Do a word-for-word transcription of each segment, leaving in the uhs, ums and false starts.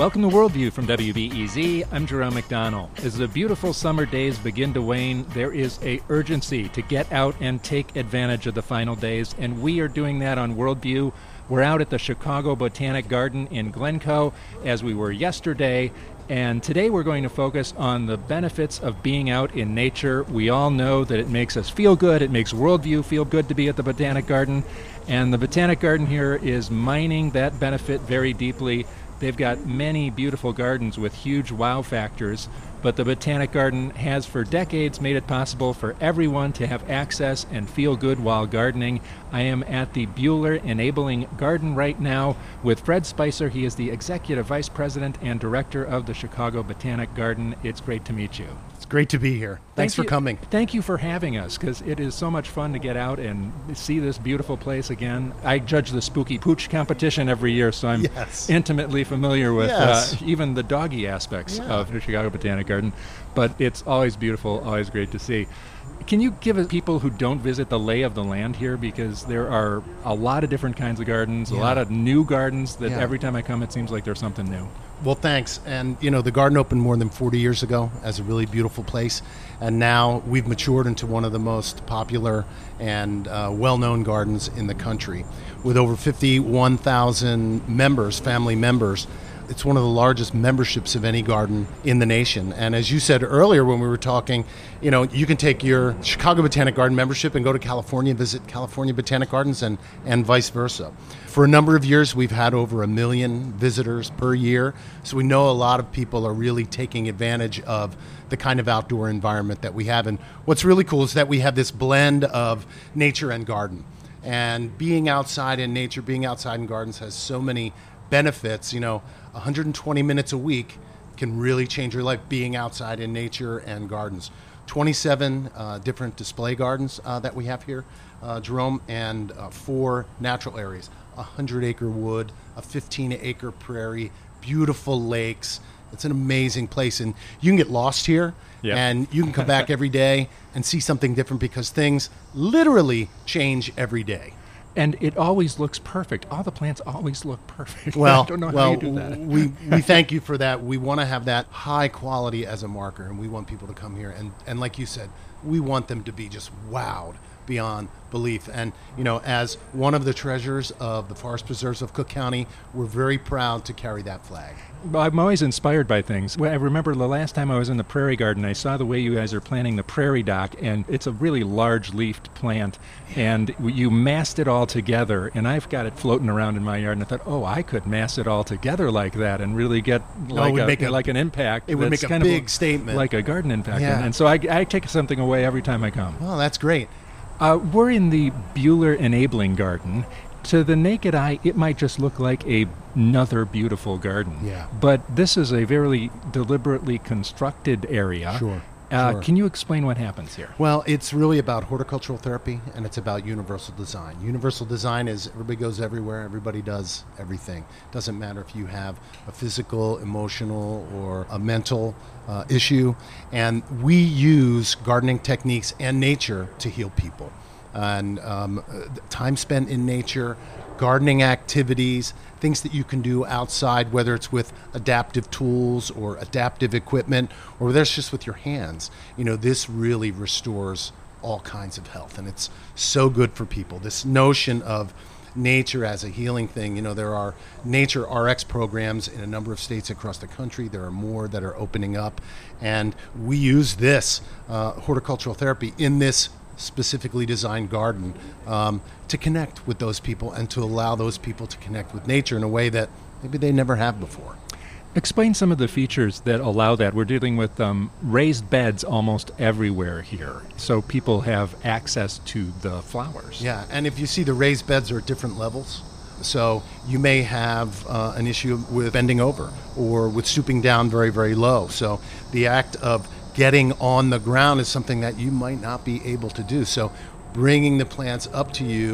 Welcome to Worldview from W B E Z. I'm Jerome McDonnell. As the beautiful summer days begin to wane, there is a urgency to get out and take advantage of the final days, and we are doing that on Worldview. We're out at the Chicago Botanic Garden in Glencoe, as we were yesterday, and today we're going to focus on the benefits of being out in nature. We all know that it makes us feel good. It makes Worldview feel good to be at the Botanic Garden, and the Botanic Garden here is mining that benefit very deeply. They've got many beautiful gardens with huge wow factors, but the Botanic Garden has for decades made it possible for everyone to have access and feel good while gardening. I am at the Buehler Enabling Garden right now with Fred Spicer. He is the Executive Vice President and Director of the Chicago Botanic Garden. It's great to meet you. It's great to be here. Thanks Thank for you, coming. Thank you for having us, because it is so much fun to get out and see this beautiful place again. I judge the Spooky Pooch competition every year, so I'm yes. intimately familiar with yes. uh, even the doggy aspects yeah. of the Chicago Botanic Garden. But it's always beautiful, always great to see. Can you give us, people who don't visit, the lay of the land here? Because there are a lot of different kinds of gardens, yeah. a lot of new gardens that yeah. every time I come it seems like there's something new. Well, thanks. And, you know, the garden opened more than forty years ago as a really beautiful place. And now we've matured into one of the most popular and uh, well-known gardens in the country. With over fifty-one thousand members, family members, it's one of the largest memberships of any garden in the nation. And as you said earlier when we were talking, you know, you can take your Chicago Botanic Garden membership and go to California, visit California Botanic Gardens, and, and vice versa. For a number of years, we've had over a million visitors per year. So we know a lot of people are really taking advantage of the kind of outdoor environment that we have. And what's really cool is that we have this blend of nature and garden. And being outside in nature, being outside in gardens has so many benefits. You know, one hundred twenty minutes a week can really change your life being outside in nature and gardens. twenty-seven uh, different display gardens uh, that we have here, uh, Jerome, and uh, four natural areas, a hundred acre wood, a fifteen acre prairie, beautiful lakes. It's an amazing place, and you can get lost here, yep. and you can come back every day and see something different, because things literally change every day. And it always looks perfect. All the plants always look perfect. Well, I don't know well how you do that. we, we thank you for that. We want to have that high quality as a marker, and we want people to come here. And, and like you said, we want them to be just wowed beyond belief. And, you know, as one of the treasures of the Forest Preserves of Cook County, we're very proud to carry that flag. Well, I'm always inspired by things. Well, I remember the last time I was in the Prairie Garden, I saw the way you guys are planting the prairie dock, and it's a really large leafed plant, and you massed it all together, and I've got it floating around in my yard, and I thought, oh, I could mass it all together like that and really get like, no, a, a, like an impact. It would make a kind big of statement. Like a garden impact. Yeah. And, and so I, I take something away every time I come. Well, that's great. Uh, we're in the Buehler Enabling Garden. To the naked eye, it might just look like a, another beautiful garden. Yeah. But this is a very deliberately constructed area. Sure. Uh, sure. Can you explain what happens here? Well, it's really about horticultural therapy, and it's about universal design. Universal design is everybody goes everywhere, everybody does everything. Doesn't matter if you have a physical, emotional, or a mental uh, issue. And we use gardening techniques and nature to heal people. And um, time spent in nature, gardening activities, things that you can do outside, whether it's with adaptive tools or adaptive equipment, or whether it's just with your hands. You know, this really restores all kinds of health, and it's so good for people. This notion of nature as a healing thing, you know, there are nature R X programs in a number of states across the country. There are more that are opening up, and we use this uh, horticultural therapy in this specifically designed garden um, to connect with those people and to allow those people to connect with nature in a way that maybe they never have before. Explain some of the features that allow that. We're dealing with um, raised beds almost everywhere here, so people have access to the flowers. Yeah, and if you see, the raised beds are at different levels. So you may have uh, an issue with bending over or with stooping down very, very low. So the act of getting on the ground is something that you might not be able to do. So bringing the plants up to you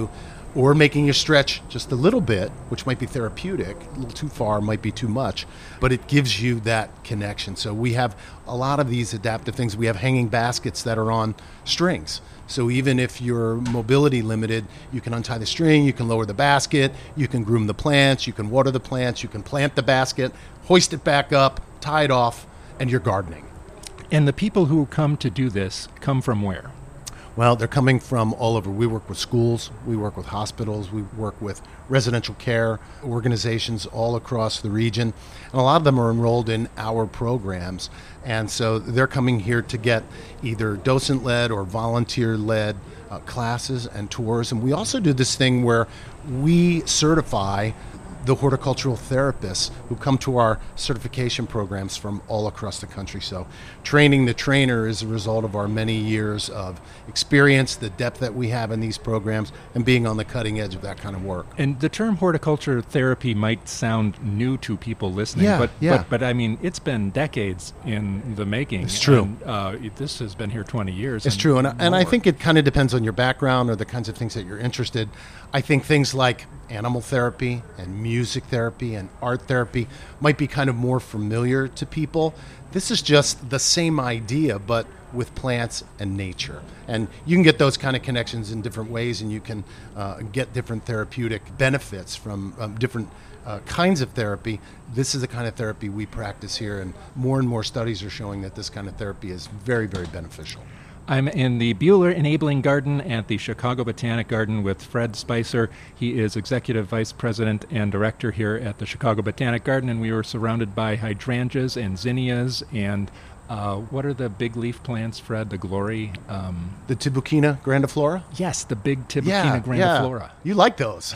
or making you stretch just a little bit, which might be therapeutic. A little too far might be too much, but it gives you that connection. So we have a lot of these adaptive things. We have hanging baskets that are on strings. So even if you're mobility limited, you can untie the string, you can lower the basket, you can groom the plants, you can water the plants, you can plant the basket, hoist it back up, tie it off, and you're gardening. And the people who come to do this come from where? Well, they're coming from all over. We work with schools, we work with hospitals, we work with residential care organizations all across the region. And a lot of them are enrolled in our programs. And so they're coming here to get either docent-led or volunteer-led uh, classes and tours. And we also do this thing where we certify the horticultural therapists who come to our certification programs from all across the country. So training the trainer is a result of our many years of experience, the depth that we have in these programs, and being on the cutting edge of that kind of work. And the term horticulture therapy might sound new to people listening, yeah, but, yeah. but but I mean, it's been decades in the making. It's true. And, uh, this has been here twenty years. It's and true, and, and I more. think it kind of depends on your background or the kinds of things that you're interested. I think things like animal therapy and music therapy and art therapy might be kind of more familiar to people. This is just the same idea, but with plants and nature. And you can get those kind of connections in different ways, and you can uh, get different therapeutic benefits from um, different uh, kinds of therapy. This is the kind of therapy we practice here, and more and more studies are showing that this kind of therapy is very, very beneficial. I'm in the Buehler Enabling Garden at the Chicago Botanic Garden with Fred Spicer. He is Executive Vice President and Director here at the Chicago Botanic Garden, and we were surrounded by hydrangeas and zinnias and uh, what are the big leaf plants, Fred? The glory? Um, the Tibuquina grandiflora? Yes, the big Tibuquina yeah, grandiflora. Yeah. You like those.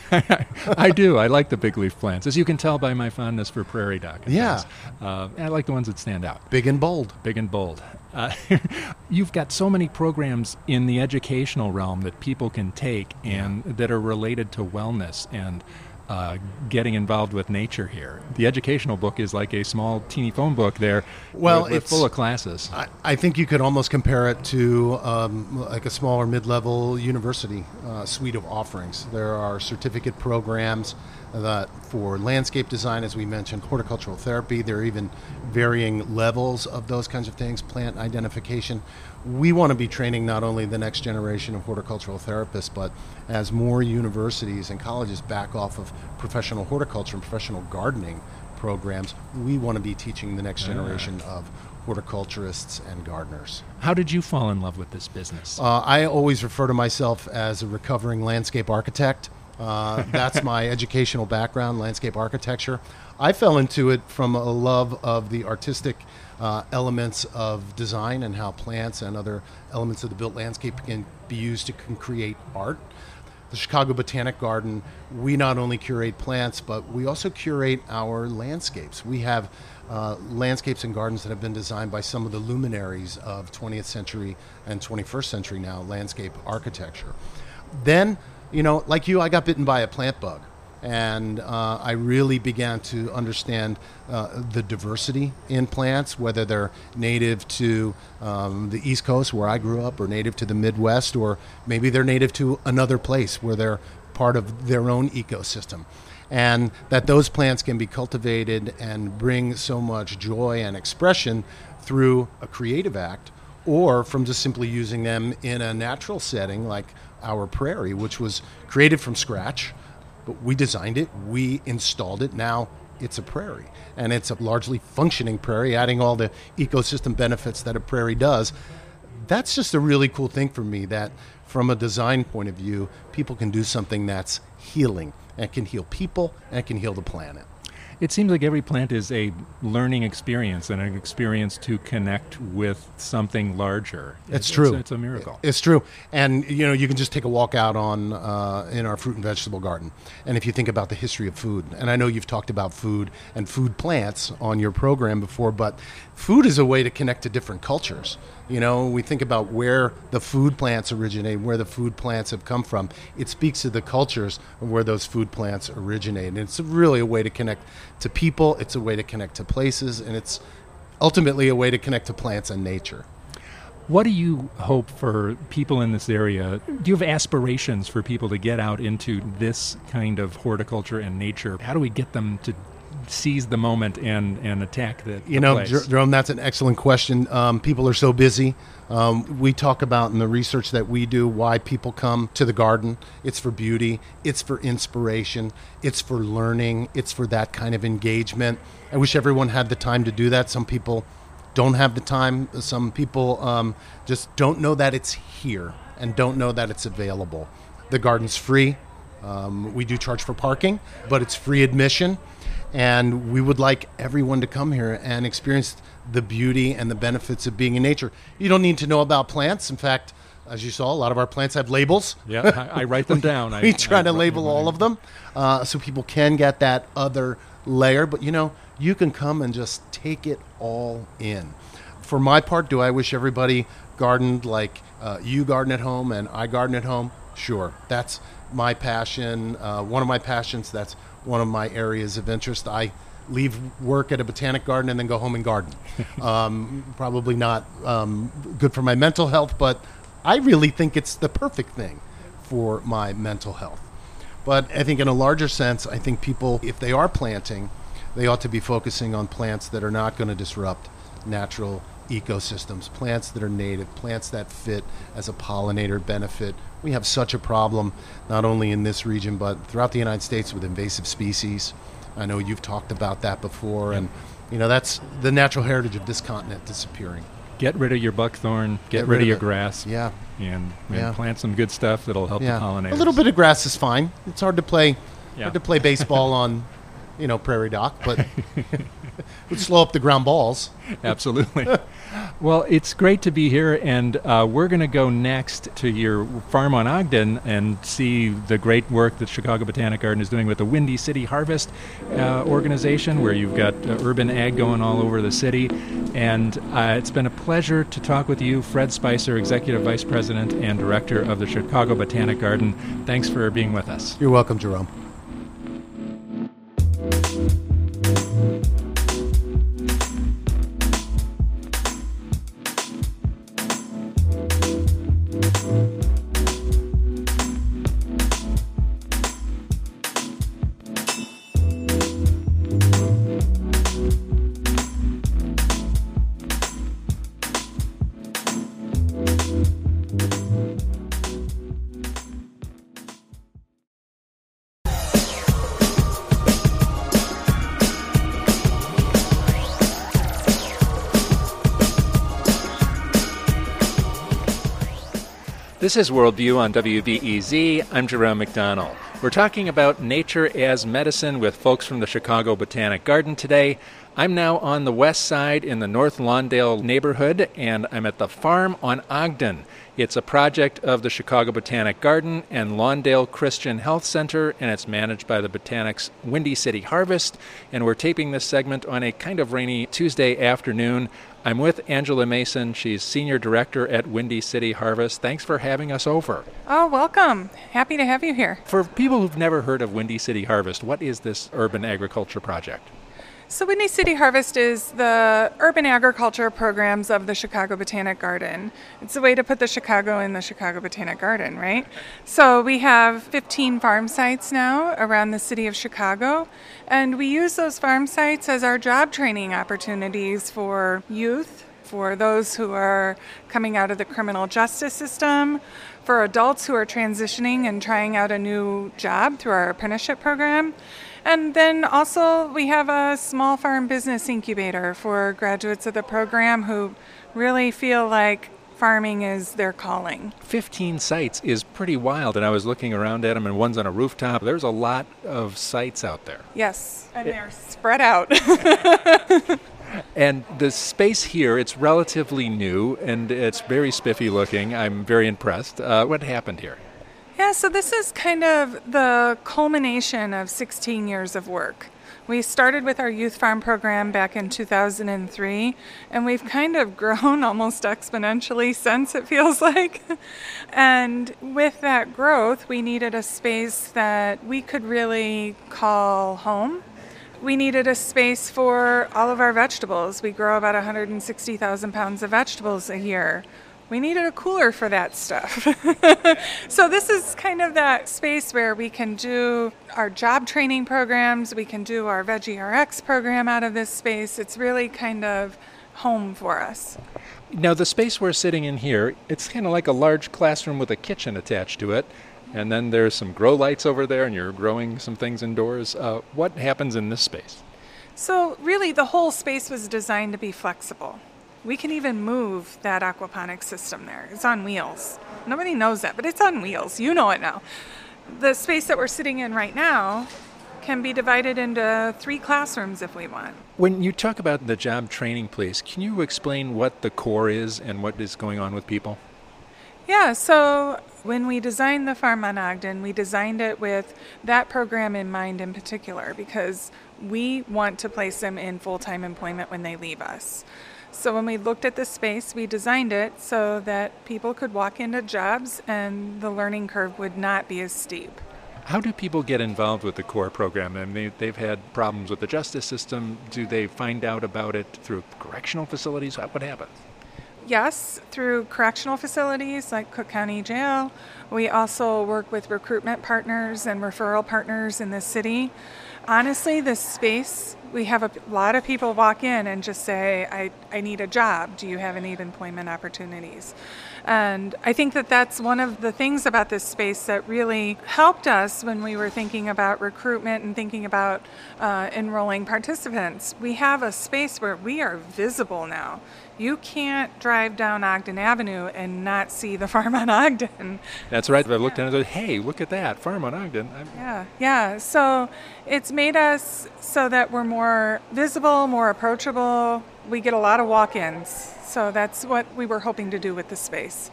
I do. I like the big leaf plants, as you can tell by my fondness for prairie dock. Yeah. Uh, I like the ones that stand out. Big and bold. Big and bold. Uh, you've got so many programs in the educational realm that people can take and yeah. that are related to wellness and uh, getting involved with nature here. The educational book is like a small, teeny phone book there. Well, with, with it's full of classes. I, I think you could almost compare it to um, like a smaller mid-level university uh, suite of offerings. There are certificate programs that for landscape design, as we mentioned, horticultural therapy. There are even varying levels of those kinds of things, plant identification. We want to be training not only the next generation of horticultural therapists, but as more universities and colleges back off of professional horticulture and professional gardening programs, we want to be teaching the next generation ah. of horticulturists and gardeners. How did you fall in love with this business? Uh, I always refer to myself as a recovering landscape architect. Uh, that's my educational background, landscape architecture. I fell into it from a love of the artistic uh, elements of design and how plants and other elements of the built landscape can be used to can create art. The Chicago Botanic Garden, we not only curate plants, but we also curate our landscapes. We have uh, landscapes and gardens that have been designed by some of the luminaries of twentieth century and twenty-first century now landscape architecture. Then, you know, like you, I got bitten by a plant bug, and uh, I really began to understand uh, the diversity in plants, whether they're native to um, the East Coast where I grew up, or native to the Midwest, or maybe they're native to another place where they're part of their own ecosystem. And that those plants can be cultivated and bring so much joy and expression through a creative act, or from just simply using them in a natural setting like our prairie, which was created from scratch, but we designed it, we installed it, now it's a prairie. And it's a largely functioning prairie, adding all the ecosystem benefits that a prairie does. That's just a really cool thing for me, that from a design point of view, people can do something that's healing, and can heal people, and it can heal the planet. It seems like every plant is a learning experience and an experience to connect with something larger. It's, it's true. It's, it's a miracle. It's true. And, you know, you can just take a walk out on uh, in our fruit and vegetable garden. And if you think about the history of food, and I know you've talked about food and food plants on your program before, but food is a way to connect to different cultures. You know, we think about where the food plants originate, where the food plants have come from. It speaks to the cultures of where those food plants originate. And it's really a way to connect to people, it's a way to connect to places, and it's ultimately a way to connect to plants and nature. What do you hope for people in this area? Do you have aspirations for people to get out into this kind of horticulture and nature? How do we get them to seize the moment and, and attack the, the You know, place? Jer- Jerome, that's an excellent question. Um, people are so busy. Um, we talk about in the research that we do why people come to the garden. It's for beauty. It's for inspiration. It's for learning. It's for that kind of engagement. I wish everyone had the time to do that. Some people don't have the time. Some people um, just don't know that it's here and don't know that it's available. The garden's free. Um, we do charge for parking, but it's free admission. And we would like everyone to come here and experience the beauty and the benefits of being in nature. You don't need to know about plants. In fact, as you saw, a lot of our plants have labels. Yeah, I, I write them down. we I, try I to write label them all down. of them uh, so people can get that other layer. But, you know, you can come and just take it all in. For my part, do I wish everybody gardened like uh, you garden at home and I garden at home? Sure. That's my passion, uh, one of my passions. That's one of my areas of interest. I leave work at a botanic garden and then go home and garden. um, probably not um, good for my mental health, but I really think it's the perfect thing for my mental health. But I think in a larger sense, I think people, if they are planting, they ought to be focusing on plants that are not going to disrupt natural ecosystems, plants that are native, plants that fit as a pollinator benefit. We have such a problem, not only in this region, but throughout the United States with invasive species. I know you've talked about that before, and you know that's the natural heritage of this continent disappearing. Get rid of your buckthorn, get, Get rid, rid of of your it. grass, Yeah, and, and Yeah. plant some good stuff that'll help yeah. the pollinators. A little bit of grass is fine. It's hard to play, Yeah. hard to play baseball on, you know, prairie dock, but it would slow up the ground balls. Absolutely. Well, it's great to be here, and uh, we're going to go next to your farm on Ogden and see the great work that Chicago Botanic Garden is doing with the Windy City Harvest uh, organization, where you've got uh, urban ag going all over the city. And uh, it's been a pleasure to talk with you, Fred Spicer, Executive Vice President and Director of the Chicago Botanic Garden. Thanks for being with us. You're welcome, Jerome. This is Worldview on W B E Z. I'm Jerome McDonnell. We're talking about nature as medicine with folks from the Chicago Botanic Garden today. I'm now on the west side in the North Lawndale neighborhood, and I'm at the Farm on Ogden. It's a project of the Chicago Botanic Garden and Lawndale Christian Health Center, and it's managed by the Botanic's Windy City Harvest. And we're taping this segment on a kind of rainy Tuesday afternoon. I'm with Angela Mason. She's Senior Director at Windy City Harvest. Thanks for having us over. Oh, welcome. Happy to have you here. For people who've never heard of Windy City Harvest, what is this urban agriculture project? So Windy City Harvest is the urban agriculture programs of the Chicago Botanic Garden. It's a way to put the Chicago in the Chicago Botanic Garden, right? So we have fifteen farm sites now around the city of Chicago, and we use those farm sites as our job training opportunities for youth, for those who are coming out of the criminal justice system, for adults who are transitioning and trying out a new job through our apprenticeship program. And then also we have a small farm business incubator for graduates of the program who really feel like farming is their calling. fifteen sites is pretty wild, and I was looking around at them, and one's on a rooftop. There's a lot of sites out there. Yes, and they're spread out. And the space here, it's relatively new, and it's very spiffy looking. I'm very impressed. Uh, what happened here? Yeah, so this is kind of the culmination of sixteen years of work. We started with our youth farm program back in two thousand three, and we've kind of grown almost exponentially since, it feels like. And with that growth, we needed a space that we could really call home. We needed a space for all of our vegetables. We grow about one hundred sixty thousand pounds of vegetables a year. We needed a cooler for that stuff. So this is kind of that space where we can do our job training programs, we can do our Veggie R X program out of this space. It's really kind of home for us. Now, the space we're sitting in here, it's kind of like a large classroom with a kitchen attached to it. And then there's some grow lights over there, and you're growing some things indoors. Uh, what happens in this space? So really, the whole space was designed to be flexible. We can even move that aquaponics system there. It's on wheels. Nobody knows that, but it's on wheels. You know it now. The space that we're sitting in right now can be divided into three classrooms if we want. When you talk about the job training place, can you explain what the core is and what is going on with people? Yeah, so when we designed the farm on Ogden, we designed it with that program in mind in particular because we want to place them in full-time employment when they leave us. So when we looked at the space, we designed it so that people could walk into jobs and the learning curve would not be as steep. How do people get involved with the core program? I mean, they've had problems with the justice system. Do they find out about it through correctional facilities? What happens? Yes, through correctional facilities like Cook County Jail. We also work with recruitment partners and referral partners in the city. Honestly, this space, we have a lot of people walk in and just say, I, I need a job. Do you have any employment opportunities? And I think that that's one of the things about this space that really helped us when we were thinking about recruitment and thinking about uh, enrolling participants. We have a space where we are visible now. You can't drive down Ogden Avenue and not see the farm on Ogden. That's right. I looked at it and said, hey, look at that, farm on Ogden. I'm... Yeah, yeah. So it's made us so that we're more visible, more approachable. We get a lot of walk-ins. So that's what we were hoping to do with the space.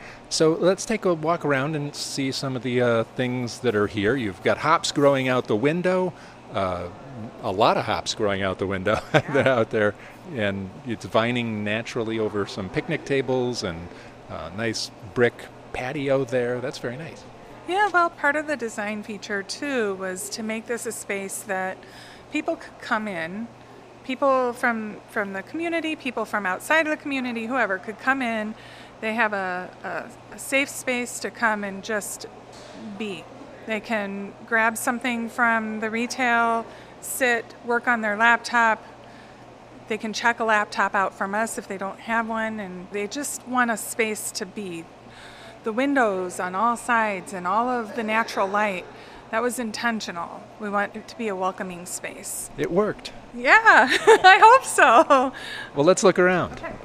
So let's take a walk around and see some of the uh, things that are here. You've got hops growing out the window, uh, a lot of hops growing out the window that are out there, and it's vining naturally over some picnic tables and a nice brick patio there. That's very nice. Yeah, well, part of the design feature, too, was to make this a space that people could come in. People from, from the community, people from outside of the community, whoever could come in. They have a, a, a safe space to come and just be. They can grab something from the retail, sit, work on their laptop. They can check a laptop out from us if they don't have one, and they just want a space to be. The windows on all sides and all of the natural light, that was intentional. We want it to be a welcoming space. It worked. Yeah, I hope so. Well, let's look around. Okay.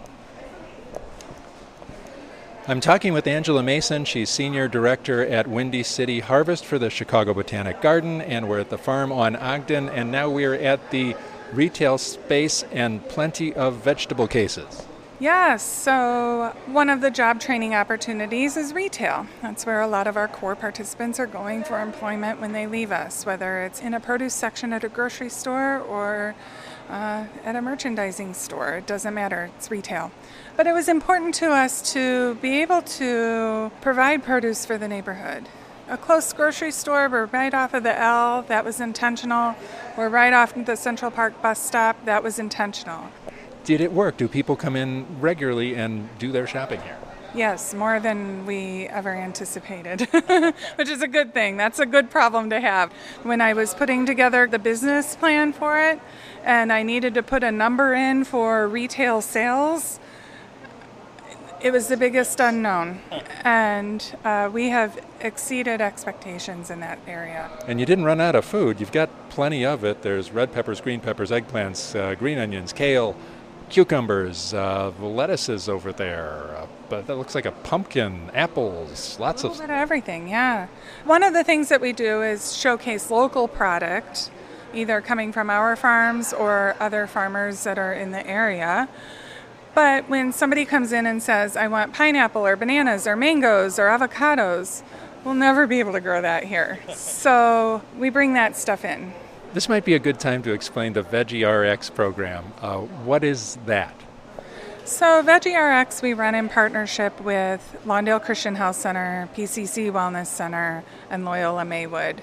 I'm talking with Angela Mason. She's Senior Director at Windy City Harvest for the Chicago Botanic Garden, and we're at the farm on Ogden, and now we're at the retail space and plenty of vegetable cases. Yes, so one of the job training opportunities is retail. That's where a lot of our core participants are going for employment when they leave us, whether it's in a produce section at a grocery store or uh, at a merchandising store. It doesn't matter, it's retail. But it was important to us to be able to provide produce for the neighborhood. A close grocery store, we're right off of the L, that was intentional. We're right off the Central Park bus stop, that was intentional. Did it work? Do people come in regularly and do their shopping here? Yes, more than we ever anticipated, which is a good thing. That's a good problem to have. When I was putting together the business plan for it, and I needed to put a number in for retail sales, it was the biggest unknown, and uh, we have exceeded expectations in that area. And you didn't run out of food. You've got plenty of it. There's red peppers, green peppers, eggplants, uh, green onions, kale, cucumbers, uh, lettuces over there, uh, but that looks like a pumpkin, apples, lots a of... A little bit of everything, yeah. One of the things that we do is showcase local product, either coming from our farms or other farmers that are in the area. But when somebody comes in and says, I want pineapple or bananas or mangoes or avocados, we'll never be able to grow that here. So we bring that stuff in. This might be a good time to explain the Veggie R X program. Uh, what is that? So Veggie R X we run in partnership with Lawndale Christian Health Center, P C C Wellness Center, and Loyola Maywood.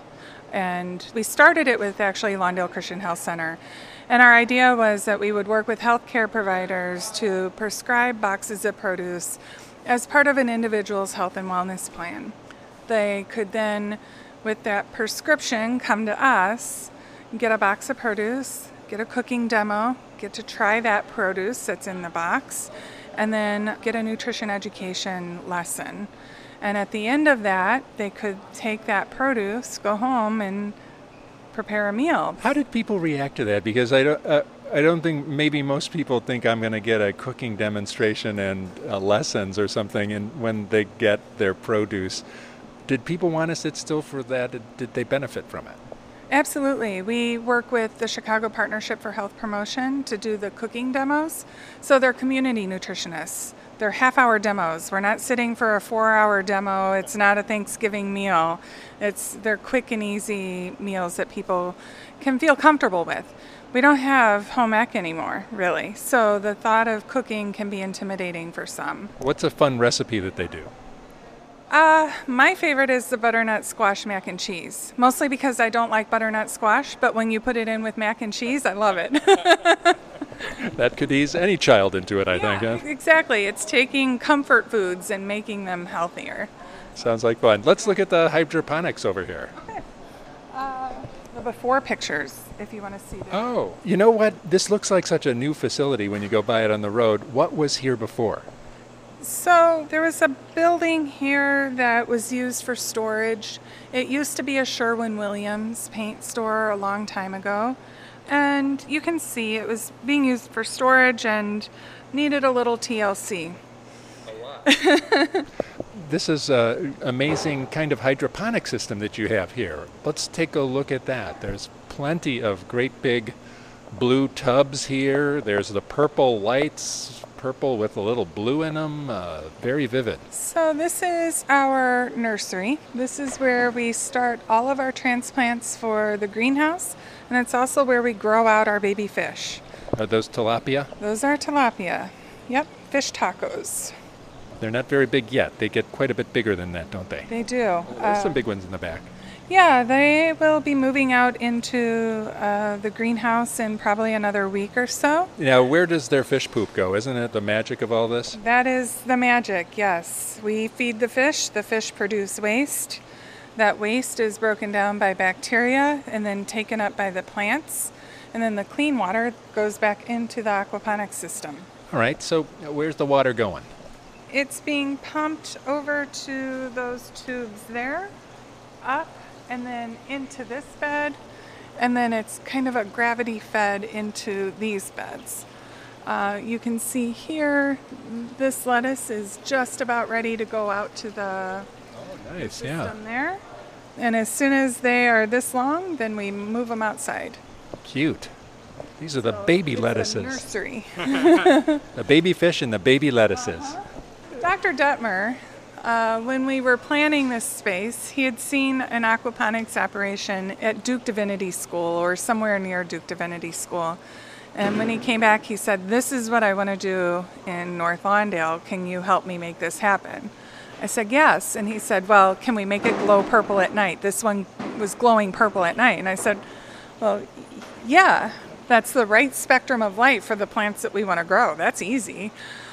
And we started it with actually Lawndale Christian Health Center. And our idea was that we would work with healthcare providers to prescribe boxes of produce as part of an individual's health and wellness plan. They could then, with that prescription, come to us, get a box of produce, get a cooking demo, get to try that produce that's in the box, and then get a nutrition education lesson. And at the end of that, they could take that produce, go home, and prepare a meal. How did people react to that? Because I don't, uh, I don't think maybe most people think I'm going to get a cooking demonstration and uh, lessons or something, and when they get their produce. Did people want to sit still for that? Did, did they benefit from it? Absolutely. We work with the Chicago Partnership for Health Promotion to do the cooking demos. So they're community nutritionists. They're half-hour demos. We're not sitting for a four-hour demo. It's not a Thanksgiving meal. It's they're quick and easy meals that people can feel comfortable with. We don't have home ec anymore, really. So the thought of cooking can be intimidating for some. What's a fun recipe that they do? Uh, my favorite is the butternut squash mac and cheese, mostly because I don't like butternut squash, but when you put it in with mac and cheese, I love it. That could ease any child into it, I yeah, think. Huh? Exactly. It's taking comfort foods and making them healthier. Sounds like fun. Let's look at the hydroponics over here. Okay. Uh, the before pictures, if you want to see them. Oh, you know what? This looks like such a new facility when you go by it on the road. What was here before? So there was a building here that was used for storage. It used to be a Sherwin-Williams paint store a long time ago. And you can see it was being used for storage and needed a little T L C. A lot. This is an amazing kind of hydroponic system that you have here. Let's take a look at that. There's plenty of great big blue tubs here. There's the purple lights. Purple with a little blue in them, uh, very vivid. So this is our nursery. This is where we start all of our transplants for the greenhouse, and it's also where we grow out our baby fish. Are those tilapia? Those are tilapia. Yep, fish tacos. They're not very big yet. They get quite a bit bigger than that, don't they? They do. There's uh, some big ones in the back. Yeah, they will be moving out into uh, the greenhouse in probably another week or so. Now, where does their fish poop go? Isn't it the magic of all this? That is the magic, yes. We feed the fish. The fish produce waste. That waste is broken down by bacteria and then taken up by the plants. And then the clean water goes back into the aquaponics system. All right, so where's the water going? It's being pumped over to those tubes there, up, and then into this bed, and then it's kind of a gravity fed into these beds. Uh, you can see here, this lettuce is just about ready to go out to the oh, nice, system yeah. there. And as soon as they are this long, then we move them outside. Cute. These are the So baby it's lettuces. a nursery. The baby fish and the baby lettuces. Uh-huh. Doctor Detmer, uh, when we were planning this space, he had seen an aquaponics operation at Duke Divinity School or somewhere near Duke Divinity School. And when he came back, he said, "This is what I want to do in North Lawndale. Can you help me make this happen?" I said, "Yes." And he said, "Well, can we make it glow purple at night?" This one was glowing purple at night. And I said, "Well, yeah, that's the right spectrum of light for the plants that we want to grow. That's easy."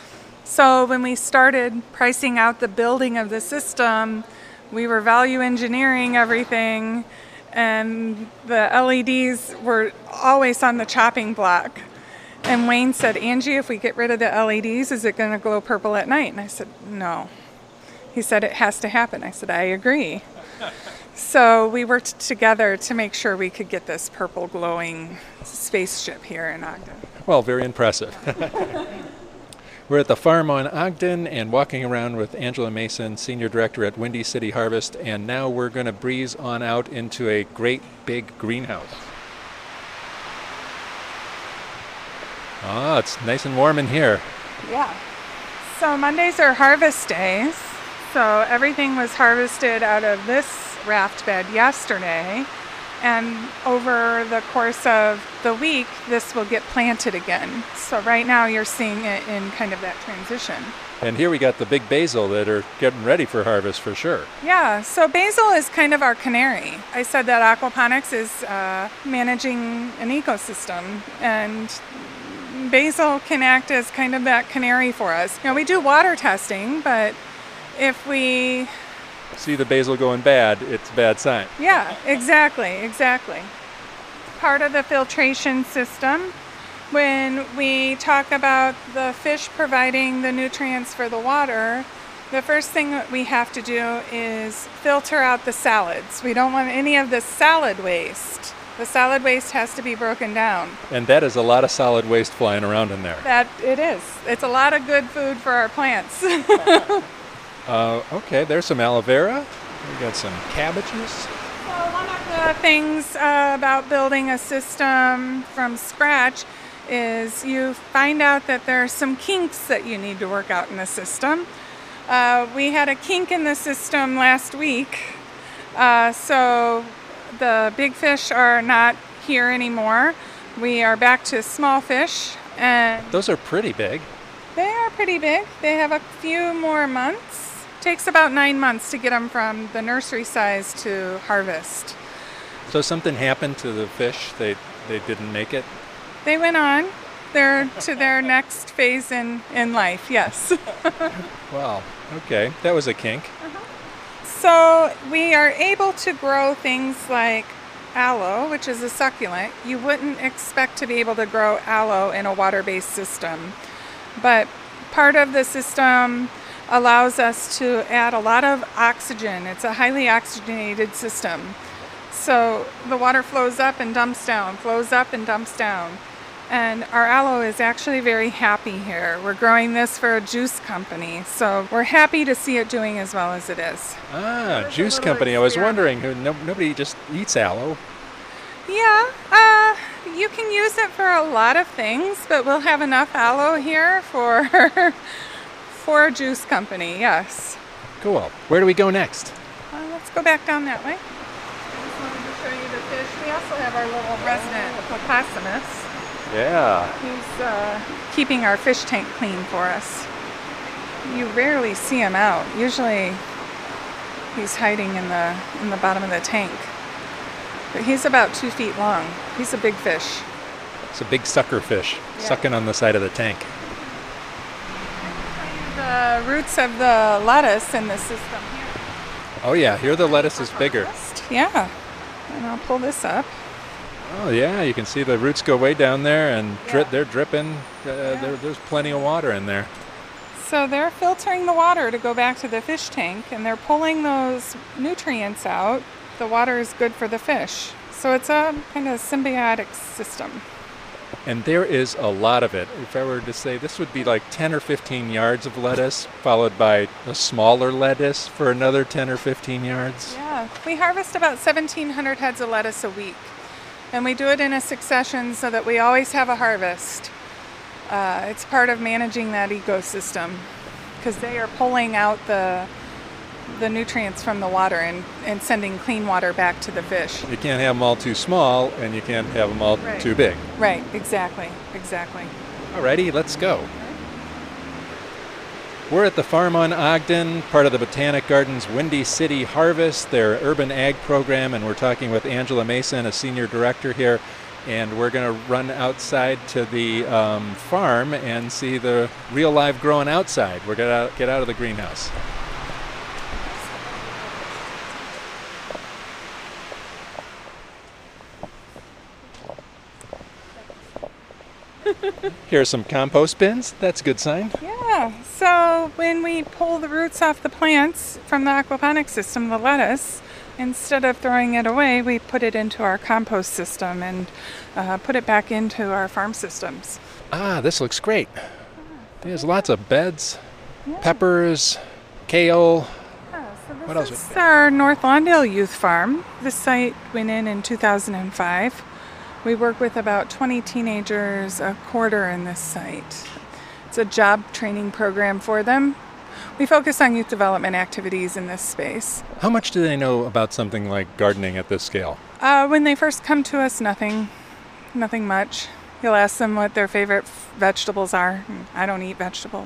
So when we started pricing out the building of the system, we were value engineering everything, and the L E Ds were always on the chopping block. And Wayne said, "Angie, if we get rid of the L E Ds, is it going to glow purple at night?" And I said, "No." He said, "It has to happen." I said, "I agree." So we worked together to make sure we could get this purple glowing spaceship here in Ogden. Well, very impressive. We're at the farm on Ogden and walking around with Angela Mason, Senior Director at Windy City Harvest, and now we're going to breeze on out into a great big greenhouse. Ah, it's nice and warm in here. Yeah. So Mondays are harvest days. So everything was harvested out of this raft bed yesterday. And over the course of the week, this will get planted again. So right now you're seeing it in kind of that transition. And here we got the big basil that are getting ready for harvest for sure. Yeah, so basil is kind of our canary. I said that aquaponics is uh, managing an ecosystem, and basil can act as kind of that canary for us. You know, we do water testing, but if we see the basil going bad, it's a bad sign. Yeah, exactly, exactly. Part of the filtration system, when we talk about the fish providing the nutrients for the water, the first thing that we have to do is filter out the salads. We don't want any of the salad waste. The salad waste has to be broken down. And that is a lot of solid waste flying around in there. That it is. It's a lot of good food for our plants. uh, okay, there's some aloe vera. We got some cabbages. So one of the things uh, about building a system from scratch is you find out that there are some kinks that you need to work out in the system. Uh, we had a kink in the system last week, uh, so the big fish are not here anymore. We are back to small fish, and those are pretty big. They are pretty big. They have a few more months. It takes about nine months to get them from the nursery size to harvest. So something happened to the fish? They they didn't make it? They went on their, to their next phase in, in life, yes. Wow, okay. That was a kink. Uh-huh. So we are able to grow things like aloe, which is a succulent. You wouldn't expect to be able to grow aloe in a water-based system. But part of the system allows us to add a lot of oxygen. It's a highly oxygenated system. So the water flows up and dumps down, flows up and dumps down. And our aloe is actually very happy here. We're growing this for a juice company, so we're happy to see it doing as well as it is. Ah, juice company. I was wondering, who no, nobody just eats aloe. Yeah, uh, you can use it for a lot of things, but we'll have enough aloe here for, for a juice company, yes. Cool. Where do we go next? Uh, let's go back down that way. I just wanted to show you the fish. We also have our little resident hippopotamus. Yeah. He's uh, keeping our fish tank clean for us. You rarely see him out. Usually he's hiding in the in the bottom of the tank. But he's about two feet long. He's a big fish. It's a big sucker fish, yeah. Sucking on the side of the tank. The roots of the lettuce in the system here. Oh yeah, here the lettuce is bigger. Yeah. And I'll pull this up. Oh yeah, you can see the roots go way down there, and dri- Yeah. they're dripping. Uh, Yeah. there, there's plenty of water in there. So they're filtering the water to go back to the fish tank, and they're pulling those nutrients out. The water is good for the fish. So it's a kind of symbiotic system. And there is a lot of it. If I were to say, this would be like ten or fifteen yards of lettuce, followed by a smaller lettuce for another ten or fifteen yards. Yeah, we harvest about seventeen hundred heads of lettuce a week. And we do it in a succession so that we always have a harvest. Uh, it's part of managing that ecosystem because they are pulling out the the nutrients from the water and, and sending clean water back to the fish. You can't have them all too small, and you can't have them all Right. too big. Right, exactly, exactly. Alrighty, let's go. We're at the farm on Ogden, part of the Botanic Gardens Windy City Harvest, their urban ag program, and we're talking with Angela Mason, a senior director here, and we're going to run outside to the um, farm and see the real live growing outside. We're going to get out of the greenhouse. Here are some compost bins. That's a good sign. Yeah, so when we pull the roots off the plants from the aquaponics system, the lettuce, instead of throwing it away, we put it into our compost system and uh, put it back into our farm systems. Ah, this looks great. There's lots of beds, Yeah. peppers, kale. Yeah, so this What else is is our North Lawndale Youth Farm. This site went in in two thousand five. We work with about twenty teenagers a quarter in this site. It's a job training program for them. We focus on youth development activities in this space. How much do they know about something like gardening at this scale? Uh, when they first come to us, nothing, nothing much. You'll ask them what their favorite f- vegetables are. I don't eat vegetables.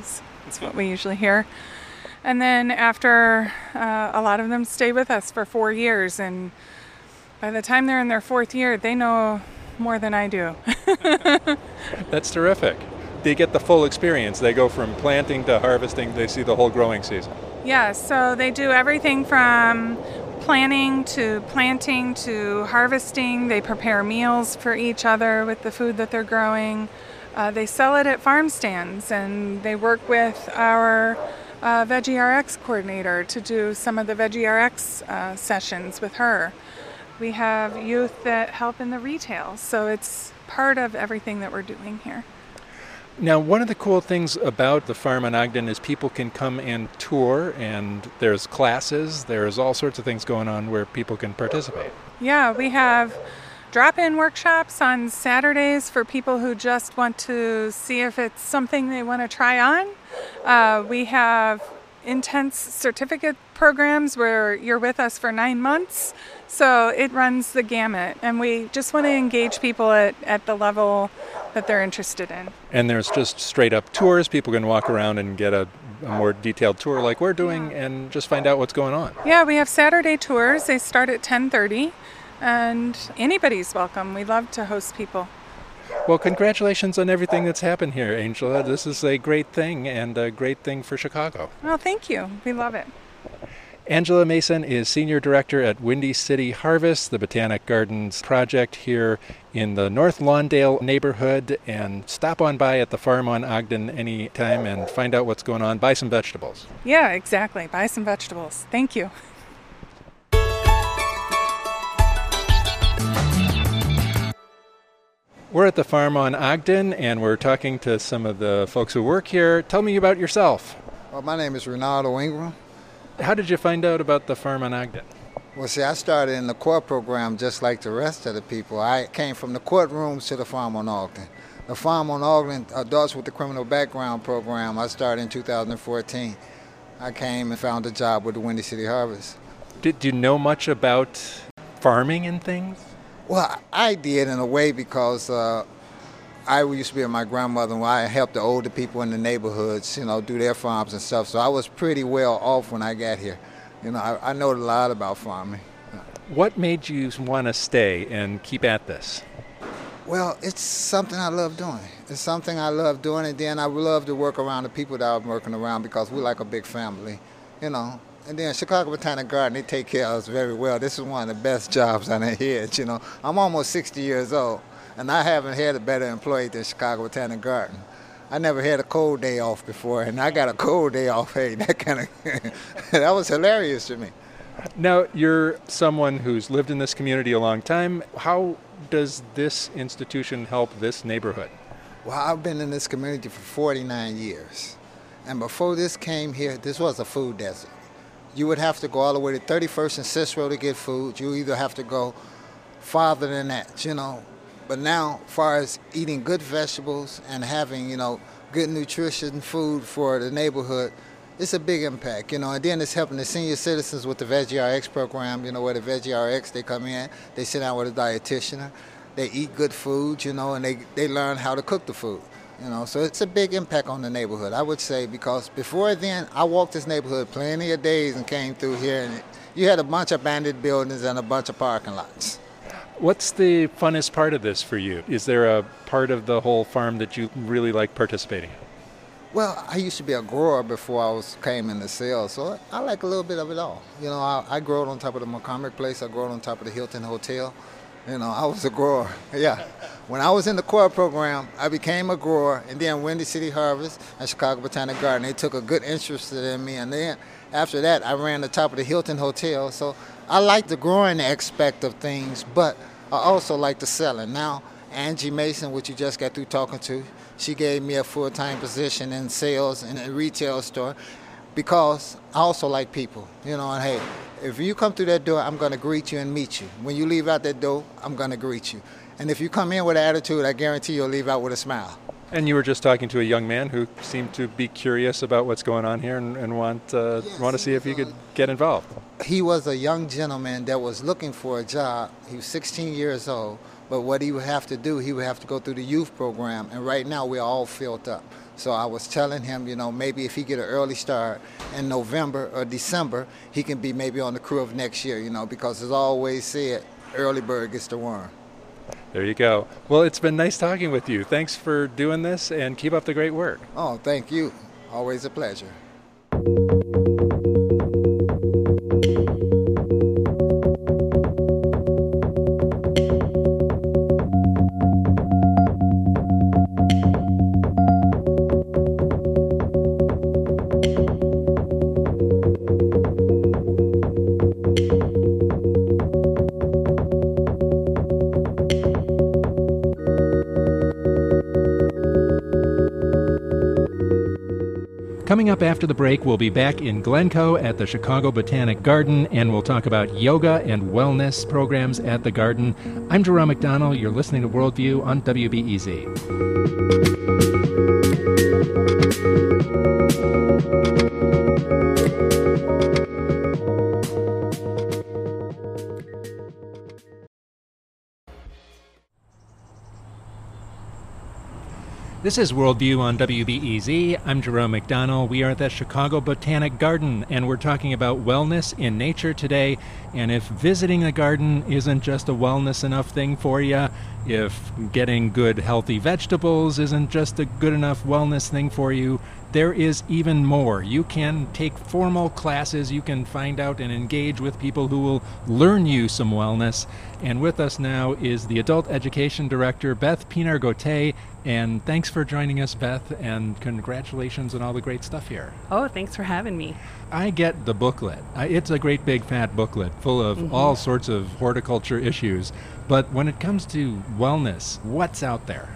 That's what we usually hear. And then after, uh, a lot of them stay with us for four years. And by the time they're in their fourth year, they know more than I do. That's terrific. They get the full experience. They go from planting to harvesting. They see the whole growing season. Yeah, so they do everything from planning to planting to harvesting. They prepare meals for each other with the food that they're growing. Uh, they sell it at farm stands, and they work with our uh, Veggie R X coordinator to do some of the Veggie R X uh, sessions with her. We have youth that help in the retail, so it's part of everything that we're doing here. Now, one of the cool things about the farm on Ogden is people can come and tour, and there's classes, there's all sorts of things going on where people can participate. Yeah, we have drop-in workshops on Saturdays for people who just want to see if it's something they want to try on. Uh, we have intense certificate programs where you're with us for nine months. So it runs the gamut, and we just want to engage people at, at the level that they're interested in. And there's just straight up tours. People can walk around and get a, a more detailed tour like we're doing and just find out what's going on. Yeah, we have Saturday tours. They start at ten thirty, and anybody's welcome. We love to host people. Well, congratulations on everything that's happened here, Angela. This is a great thing and a great thing for Chicago. Well, thank you. We love it. Angela Mason is Senior Director at Windy City Harvest, the Botanic Gardens project here in the North Lawndale neighborhood. And stop on by at the farm on Ogden anytime and find out what's going on. Buy some vegetables. Yeah, exactly. Buy some vegetables. Thank you. We're at the farm on Ogden, and we're talking to some of the folks who work here. Tell me about yourself. Well, my name is Ronaldo Ingram. How did you find out about the farm on Ogden? Well, see, I started in the court program just like the rest of the people. I came from the courtrooms to the farm on Ogden. The farm on Ogden, Adults with the Criminal Background program, I started in two thousand fourteen. I came and found a job with the Windy City Harvest. Did you know much about farming and things? Well, I did in a way because uh, I used to be with my grandmother, and I helped the older people in the neighborhoods, you know, do their farms and stuff. So I was pretty well off when I got here. You know, I, I know a lot about farming. What made you want to stay and keep at this? Well, it's something I love doing. It's something I love doing, and then I love to work around the people that I'm working around because we're like a big family, you know. And then Chicago Botanic Garden, they take care of us very well. This is one of the best jobs I done had, you know. I'm almost sixty years old, and I haven't had a better employee than Chicago Botanic Garden. I never had a cold day off before, and I got a cold day off. Hey, that kind of, that was hilarious to me. Now, you're someone who's lived in this community a long time. How does this institution help this neighborhood? Well, I've been in this community for forty-nine years. And before this came here, this was a food desert. You would have to go all the way to thirty-first and Cicero to get food. You either have to go farther than that, you know. But now, as far as eating good vegetables and having, you know, good nutrition food for the neighborhood, it's a big impact, you know. And then it's helping the senior citizens with the Veggie R X program, you know, where the Veggie R X, they come in, they sit down with a dietitian, they eat good food, you know, and they, they learn how to cook the food. You know, so it's a big impact on the neighborhood, I would say, because before then, I walked this neighborhood plenty of days and came through here, and you had a bunch of abandoned buildings and a bunch of parking lots. What's the funnest part of this for you? Is there a part of the whole farm that you really like participating in? Well, I used to be a grower before I was came into sales, so I like a little bit of it all. You know, I, I grew on top of the McCormick Place, I grew on top of the Hilton Hotel. You know, I was a grower, yeah. When I was in the core program, I became a grower, and then Windy City Harvest and Chicago Botanic Garden, they took a good interest in me, and then after that, I ran the top of the Hilton Hotel, so I like the growing aspect of things, but I also like the selling. Now, Angie Mason, which you just got through talking to, she gave me a full-time position in sales in a retail store because I also like people, you know, and hey, if you come through that door, I'm going to greet you and meet you. When you leave out that door, I'm going to greet you. And if you come in with an attitude, I guarantee you'll leave out with a smile. And you were just talking to a young man who seemed to be curious about what's going on here and, and want uh, yes, want to see if he could get involved. He was a young gentleman that was looking for a job. He was sixteen years old, but what he would have to do, he would have to go through the youth program, and right now we're all filled up. So I was telling him, you know, maybe if he get an early start in November or December, he can be maybe on the crew of next year, you know, because as I always said, early bird gets the worm. There you go. Well, it's been nice talking with you. Thanks for doing this, and keep up the great work. Oh, thank you. Always a pleasure. Coming up after the break, we'll be back in Glencoe at the Chicago Botanic Garden, and we'll talk about yoga and wellness programs at the garden. I'm Jerome McDonnell. You're listening to Worldview on W B E Z. This is Worldview on W B E Z. I'm Jerome McDonnell. We are at the Chicago Botanic Garden, and we're talking about wellness in nature today. And if visiting the garden isn't just a wellness enough thing for you, if getting good, healthy vegetables isn't just a good enough wellness thing for you, there is even more. You can take formal classes. You can find out and engage with people who will learn you some wellness. And with us now is the Adult Education Director, Beth Pienaar-Gauthier. And thanks for joining us, Beth, and congratulations on all the great stuff here. Oh, thanks for having me. I get the booklet. I, it's a great big fat booklet full of mm-hmm. all sorts of horticulture issues. But when it comes to wellness, what's out there?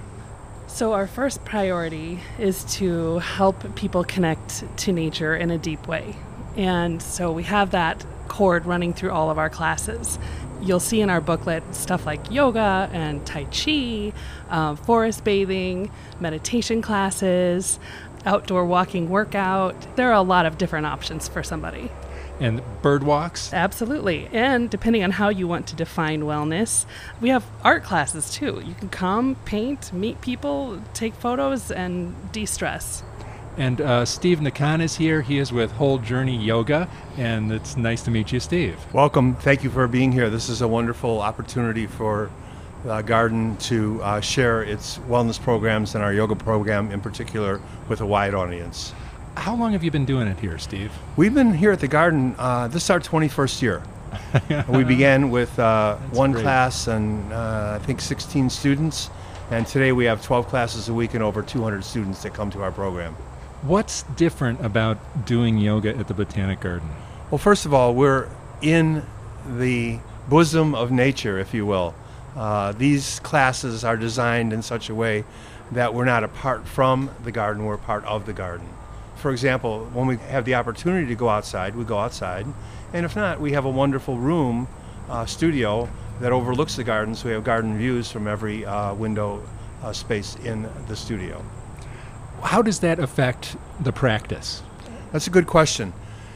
So our first priority is to help people connect to nature in a deep way. And so we have that cord running through all of our classes. You'll see in our booklet stuff like yoga and Tai Chi, uh, forest bathing, meditation classes, outdoor walking workout. There are a lot of different options for somebody. And bird walks? Absolutely. And depending on how you want to define wellness, we have art classes too. You can come, paint, meet people, take photos, and de-stress. And uh, Steve Nakan is here. He is with Whole Journey Yoga, and it's nice to meet you, Steve. Welcome. Thank you for being here. This is a wonderful opportunity for the garden to uh, share its wellness programs and our yoga program in particular with a wide audience. How long have you been doing it here, Steve? We've been here at the garden, uh, this is our twenty-first year. We began with uh, one great. class and uh, I think sixteen students, and today we have twelve classes a week and over two hundred students that come to our program. What's different about doing yoga at the Botanic Garden? Well, first of all, we're in the bosom of nature, if you will. Uh, these classes are designed in such a way that we're not apart from the garden, we're part of the garden. For example, when we have the opportunity to go outside, we go outside. And if not, we have a wonderful room, uh, studio, that overlooks the garden, so we have garden views from every uh, window uh, space in the studio. How does that affect the practice? That's a good question.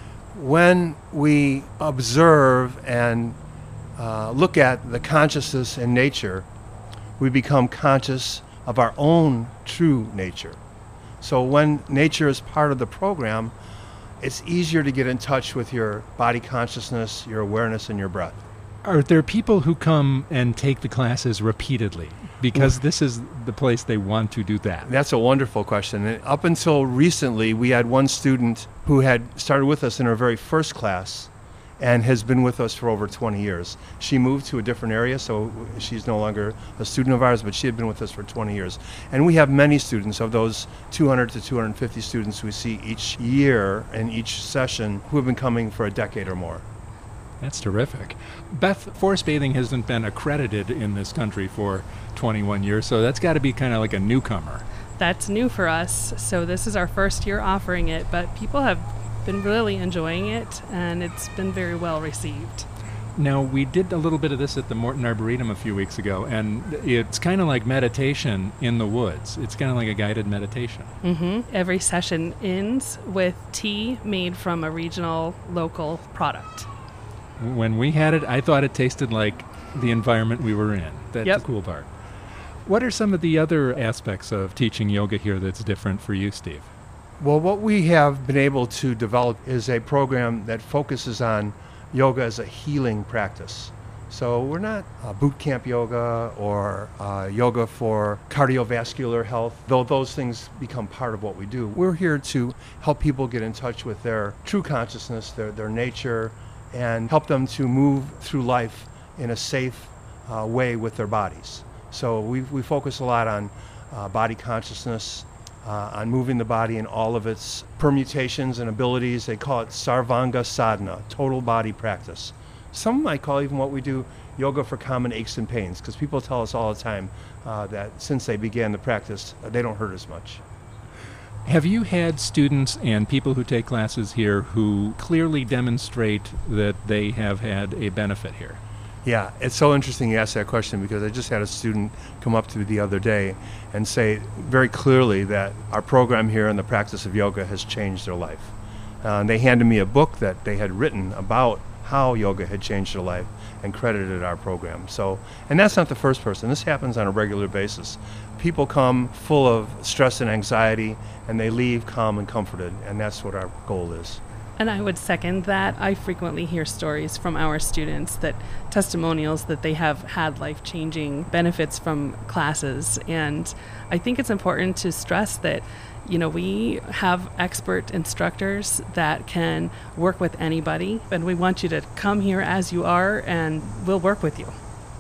When we observe and uh, look at the consciousness in nature, we become conscious of our own true nature. So when nature is part of the program, it's easier to get in touch with your body consciousness, your awareness, and your breath. Are there people who come and take the classes repeatedly because this is the place they want to do that? That's a wonderful question. And up until recently, we had one student who had started with us in her very first class and has been with us for over twenty years. She moved to a different area, so she's no longer a student of ours, but she had been with us for twenty years. And we have many students, of those two hundred to two hundred fifty students we see each year in each session, who have been coming for a decade or more. That's terrific. Beth, forest bathing hasn't been accredited in this country for twenty-one years, so that's got to be kind of like a newcomer. That's new for us, so this is our first year offering it, but people have been really enjoying it, and it's been very well received. Now, we did a little bit of this at the Morton Arboretum a few weeks ago, and it's kind of like meditation in the woods. It's kind of like a guided meditation. Mm-hmm. Every session ends with tea made from a regional, local product. When we had it, I thought it tasted like the environment we were in. That's yep. the cool part. What are some of the other aspects of teaching yoga here that's different for you, Steve? Well, what we have been able to develop is a program that focuses on yoga as a healing practice. So we're not uh, boot camp yoga or uh, yoga for cardiovascular health, though those things become part of what we do. We're here to help people get in touch with their true consciousness, their, their nature, and help them to move through life in a safe uh, way with their bodies. So we, we focus a lot on uh, body consciousness, uh, on moving the body in all of its permutations and abilities. They call it Sarvanga Sadhana, total body practice. Some might call even what we do yoga for common aches and pains, because people tell us all the time uh, that since they began the practice, uh, they don't hurt as much. Have you had students and people who take classes here who clearly demonstrate that they have had a benefit here? Yeah, it's so interesting you ask that question, because I just had a student come up to me the other day and say very clearly that our program here and the practice of yoga has changed their life. Uh, and they handed me a book that they had written about how yoga had changed their life and credited our program. So, and that's not the first person. This happens on a regular basis. People come full of stress and anxiety, and they leave calm and comforted, and that's what our goal is. And I would second that. I frequently hear stories from our students, that testimonials that they have had life-changing benefits from classes. And I think it's important to stress that, you know, we have expert instructors that can work with anybody, and we want you to come here as you are, and we'll work with you.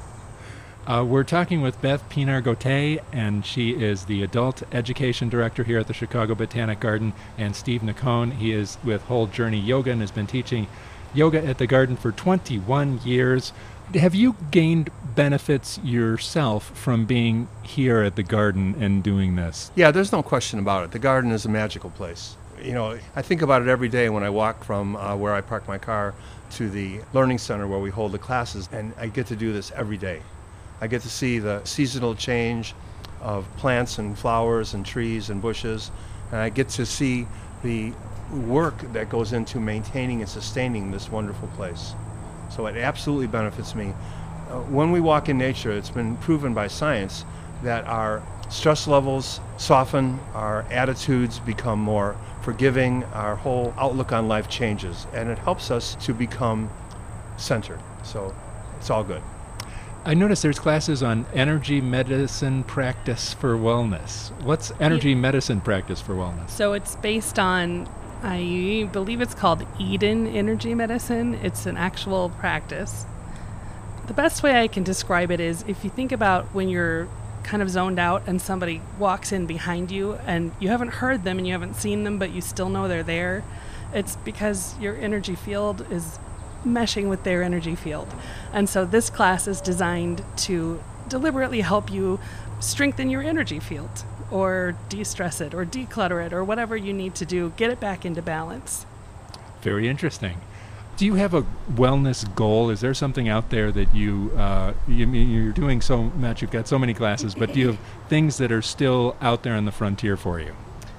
Uh, we're talking with Beth Pinar-Gauthier, and she is the Adult Education Director here at the Chicago Botanic Garden, and Steve Nacone. He is with Whole Journey Yoga and has been teaching yoga at the garden for twenty-one years. Have you gained benefits yourself from being here at the garden and doing this? Yeah, there's no question about it. The garden is a magical place. You know, I think about it every day when I walk from uh, where I park my car to the learning center where we hold the classes, and I get to do this every day. I get to see the seasonal change of plants and flowers and trees and bushes, and I get to see the work that goes into maintaining and sustaining this wonderful place. So it absolutely benefits me. Uh, when we walk in nature, it's been proven by science that our stress levels soften, our attitudes become more forgiving, our whole outlook on life changes, and it helps us to become centered. So it's all good. I noticed there's classes on energy medicine practice for wellness. What's energy yeah. medicine practice for wellness? So it's based on, I believe it's called Eden Energy Medicine. It's an actual practice. The best way I can describe it is if you think about when you're kind of zoned out and somebody walks in behind you and you haven't heard them and you haven't seen them, but you still know they're there. It's because your energy field is meshing with their energy field. And so this class is designed to deliberately help you strengthen your energy field, or de-stress it, or declutter it, or whatever you need to do, get it back into balance. Very interesting. Do you have a wellness goal? Is there something out there that you, uh, you you're doing so much, you've got so many classes, but do you have things that are still out there on the frontier for you?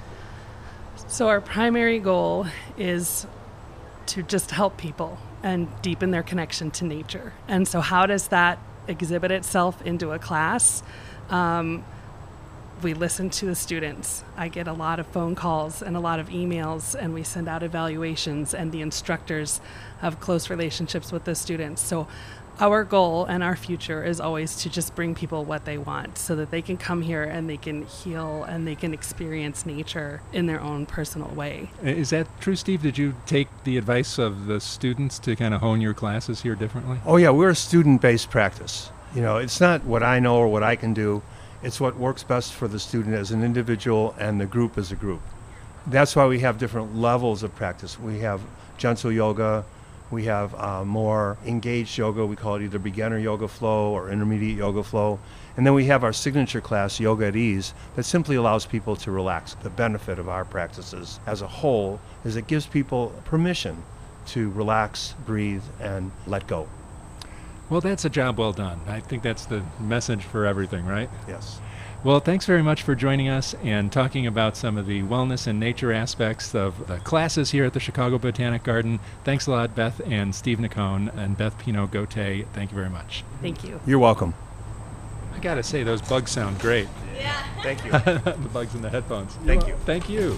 So our primary goal is to just help people and deepen their connection to nature. And so how does that exhibit itself into a class? Um, we listen to the students. I get a lot of phone calls and a lot of emails, and we send out evaluations, and the instructors have close relationships with the students. So our goal and our future is always to just bring people what they want, so that they can come here and they can heal and they can experience nature in their own personal way. Is that true, Steve? Did you take the advice of the students to kind of hone your classes here differently? Oh yeah, we're a student-based practice. You know, it's not what I know or what I can do. It's what works best for the student as an individual and the group as a group. That's why we have different levels of practice. We have gentle yoga. We have uh, more engaged yoga. We call it either beginner yoga flow or intermediate yoga flow. And then we have our signature class, Yoga at Ease, that simply allows people to relax. The benefit of our practices as a whole is it gives people permission to relax, breathe, and let go. Well, that's a job well done. I think that's the message for everything, right? Yes. Well, thanks very much for joining us and talking about some of the wellness and nature aspects of the classes here at the Chicago Botanic Garden. Thanks a lot, Beth and Steve Nacone, and Beth Pinar-Gauthier. Thank you very much. Thank you. You're welcome. got to say, those bugs sound great. Yeah. Thank you. The bugs in the headphones. Thank you. Thank you.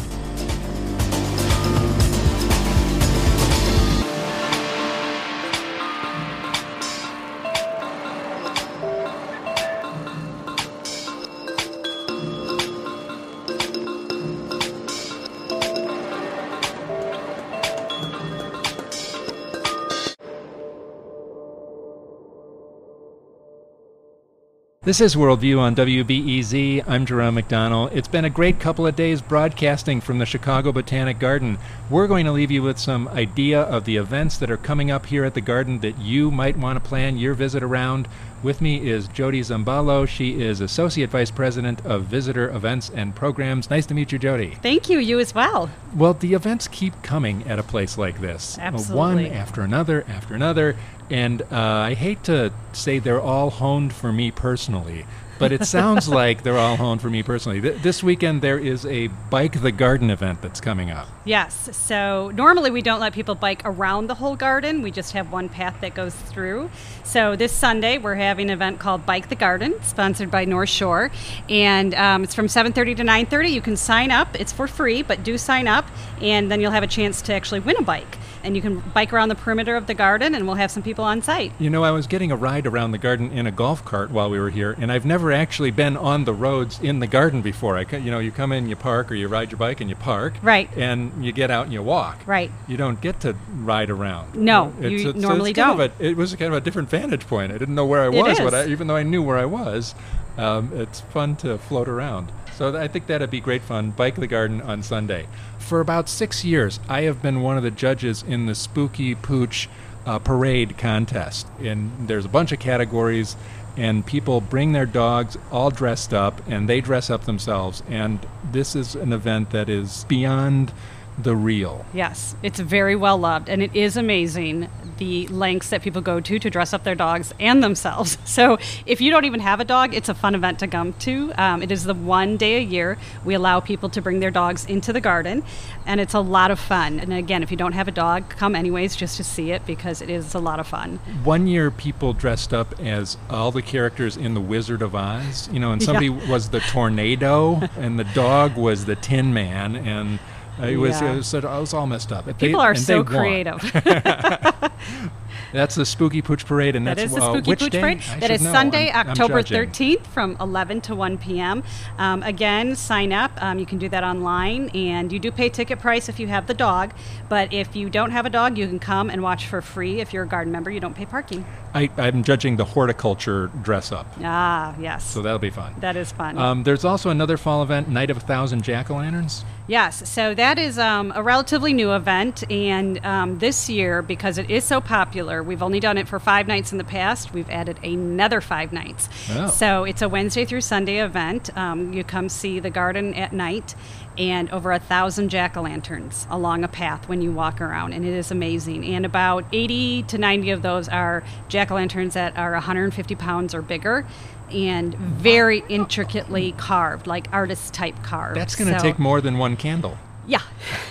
This is Worldview on W B E Z. I'm Jerome McDonnell. It's been a great couple of days broadcasting from the Chicago Botanic Garden. We're going to leave you with some idea of the events that are coming up here at the garden that you might want to plan your visit around. With me is Jody Zambalo. She is Associate Vice President of Visitor Events and Programs. Nice to meet you, Jody. Thank you. You as well. Well, the events keep coming at a place like this. Absolutely. One after another after another. And uh, I hate to say they're all honed for me personally, but it sounds like they're all honed for me personally. Th- this weekend there is a Bike the Garden event that's coming up. Yes. So normally we don't let people bike around the whole garden. We just have one path that goes through. So this Sunday we're having an event called Bike the Garden, sponsored by North Shore. And um, it's from seven thirty to nine thirty. You can sign up. It's for free, but do sign up. And then you'll have a chance to actually win a bike. And you can bike around the perimeter of the garden, and we'll have some people on site. You know, I was getting a ride around the garden in a golf cart while we were here, and I've never actually been on the roads in the garden before. I, you know, you come in, you park, or you ride your bike and you park. Right. And you get out and you walk. Right. You don't get to ride around. No, It's- you it's- normally it's kind don't. of a- it was kind of a different vantage point. I didn't know where I It was, is. but I, even though I knew where I was, um, it's fun to float around. So I think that'd be great fun. Bike the Garden on Sunday. For about six years, I have been one of the judges in the Spooky Pooch uh, Parade contest. And there's a bunch of categories, and people bring their dogs all dressed up, and they dress up themselves. And this is an event that is beyond the real. Yes, it's very well loved, and it is amazing the lengths that people go to to dress up their dogs and themselves. So if you don't even have a dog, it's a fun event to come to. Um, it is the one day a year we allow people to bring their dogs into the garden, and it's a lot of fun. And again, if you don't have a dog, come anyways just to see it, because it is a lot of fun. One year, people dressed up as all the characters in The Wizard of Oz, you know, and somebody Yeah. was the tornado, and the dog was the Tin Man, and uh, it was Yeah. it was, sort of- it was all messed up. People They- are and they so won. creative. That's the Spooky Pooch Parade, and That that's is the uh, Spooky which Pooch day? Parade. I That should is know. Sunday, I'm- I'm October judging. thirteenth from eleven to one p.m. Um, again, sign up. Um, you can do that online, and you do pay ticket price if you have the dog. But if you don't have a dog, you can come and watch for free. If you're a garden member, you don't pay parking. I, I'm judging the horticulture dress up, Ah, yes. so that'll be fun. That is fun. Um, there's also another fall event, Night of a Thousand Jack-o'-lanterns. Yes, so that is um, a relatively new event, and um, this year, because it is so popular, we've only done it for five nights in the past. We've added another five nights. Oh. So it's a Wednesday through Sunday event. Um, you come see the garden at night, and over a thousand jack-o'-lanterns along a path when you walk around, and it is amazing. And about eighty to ninety of those are jack-o'-lanterns that are one hundred fifty pounds or bigger, and very intricately carved, like artist-type carved. That's going to So- take more than one candle. yeah,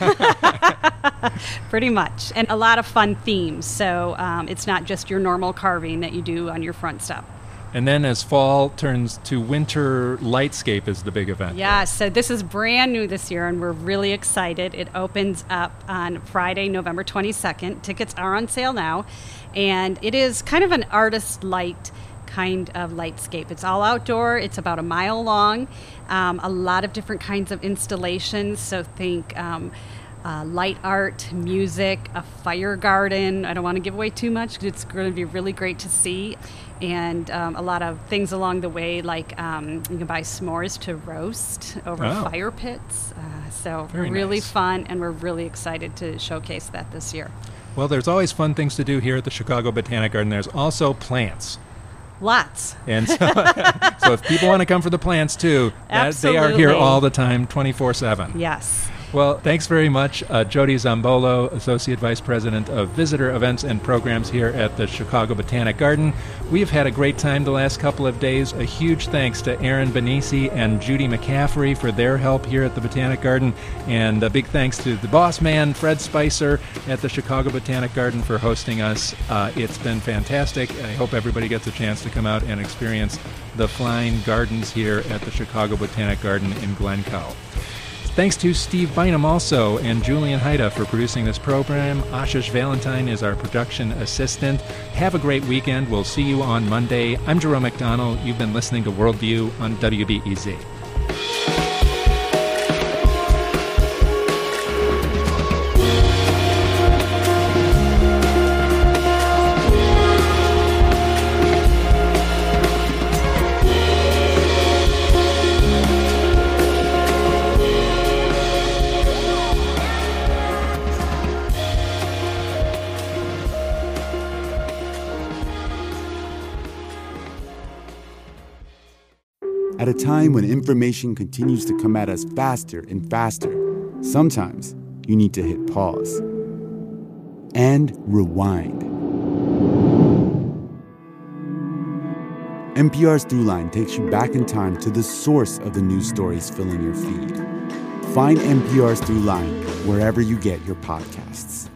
pretty much. And a lot of fun themes. So um, it's not just your normal carving that you do on your front step. And then as fall turns to winter, Lightscape is the big event. Yeah, so this is brand new this year, and we're really excited. It opens up on Friday, November twenty-second. Tickets are on sale now. And it is kind of an artist light kind of lightscape. It's all outdoor. It's about a mile long. Um, a lot of different kinds of installations. So think um, uh, light art, music, a fire garden. I don't want to give away too much because it's going to be really great to see. And um, a lot of things along the way, like um, you can buy s'mores to roast over Oh. fire pits. Uh, so Very really nice. fun, and we're really excited to showcase that this year. Well, there's always fun things to do here at the Chicago Botanic Garden. There's also plants. Lots. And so, so if people want to come for the plants too, that, they are here Absolutely. all the time, twenty-four seven. Yes. Well, thanks very much, uh, Jody Zambolo, Associate Vice President of Visitor Events and Programs here at the Chicago Botanic Garden. We've had a great time the last couple of days. A huge thanks to Aaron Benisi and Judy McCaffrey for their help here at the Botanic Garden, and a big thanks to the boss man, Fred Spicer, at the Chicago Botanic Garden for hosting us. Uh, it's been fantastic. I hope everybody gets a chance to come out and experience the flying gardens here at the Chicago Botanic Garden in Glencoe. Thanks to Steve Bynum also and Julian Haida for producing this program. Ashish Valentine is our production assistant. Have a great weekend. We'll see you on Monday. I'm Jerome McDonnell. You've been listening to Worldview on W B E Z. At a time when information continues to come at us faster and faster, sometimes you need to hit pause and rewind. N P R's Throughline takes you back in time to the source of the news stories filling your feed. Find N P R's Throughline wherever you get your podcasts.